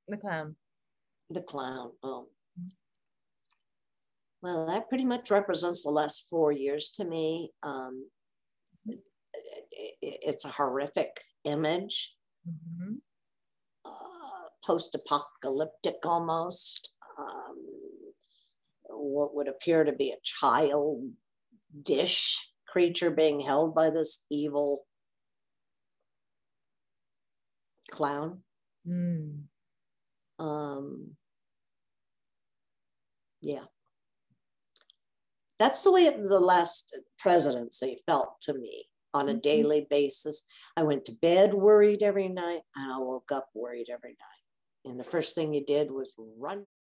The clown. The clown. Oh. Well, that pretty much represents the last 4 years to me. It's a horrific image, post-apocalyptic almost. What would appear to be a childish creature being held by this evil clown. Yeah. That's the way the last presidency felt to me on a daily basis. I went to bed worried every night, and I woke up worried every night. And the first thing you did was run.